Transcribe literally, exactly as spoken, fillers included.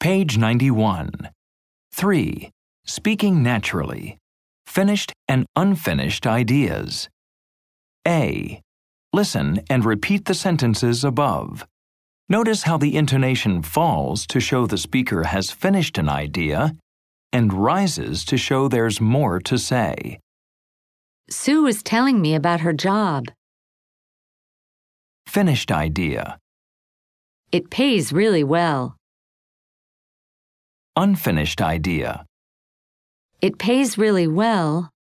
Page ninety-one. three. Speaking naturally. Finished and unfinished ideas. A. Listen and repeat the sentences above. Notice how the intonation falls to show the speaker has finished an idea and rises to show there's more to say. Sue was telling me about her job. Finished idea. It pays really well. Unfinished idea. It pays really well,